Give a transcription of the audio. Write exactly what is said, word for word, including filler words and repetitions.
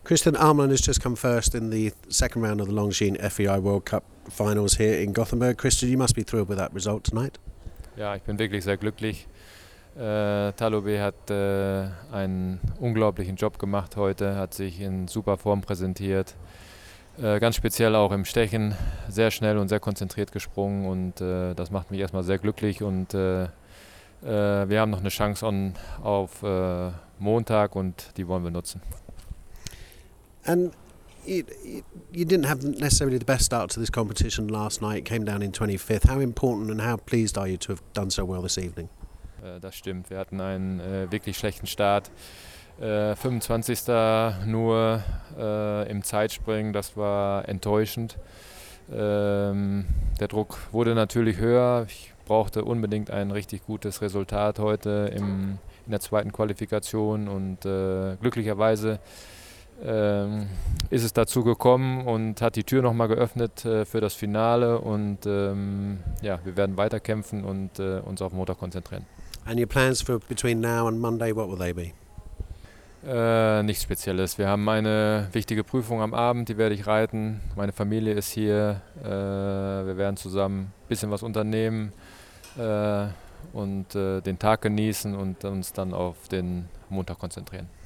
Christian Almland has just come first in the second round of the Longines F E I World Cup finals here in Gothenburg. Christian, you must be thrilled with that result tonight. Ja, ich bin wirklich sehr glücklich. Äh, Talouvet hat äh, einen unglaublichen Job gemacht heute, hat sich in super Form präsentiert. Äh, ganz speziell auch im Stechen, sehr schnell und sehr konzentriert gesprungen und äh, das macht mich erstmal sehr glücklich und äh, äh, wir haben noch eine Chance on, auf äh, Montag und die wollen wir nutzen. And you, you didn't have necessarily the best start to this competition last night, came down in twenty-fifth. How important and how pleased are you to have done so well this evening? Äh, das stimmt, wir hatten einen äh, wirklich schlechten Start. Äh, fünfundzwanzigster nur äh, im Zeitspringen, das war enttäuschend. Ähm, der Druck wurde natürlich höher. Ich brauchte unbedingt ein richtig gutes Resultat heute im, in der zweiten Qualifikation und äh, glücklicherweise ähm, ist es dazu gekommen und hat die Tür nochmal geöffnet äh, für das Finale und ähm, ja, wir werden weiterkämpfen und äh, uns auf Montag konzentrieren. And your plans for between now and Monday, what will they be? Äh, nichts Spezielles. Wir haben eine wichtige Prüfung am Abend, die werde ich reiten. Meine Familie ist hier. Äh, wir werden zusammen ein bisschen was unternehmen äh, und äh, den Tag genießen und uns dann auf den Montag konzentrieren.